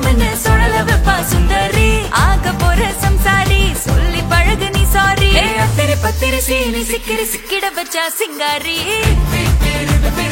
சொந்தம்னு சுழல வைப்பா சுந்தரி ஆக போற சம்சாரி சொல்லி பழகு நீ சாரி அத்திரி பத்திரி சீனி சிக்கிரி சிக்கிட வச்சா சிங்காரி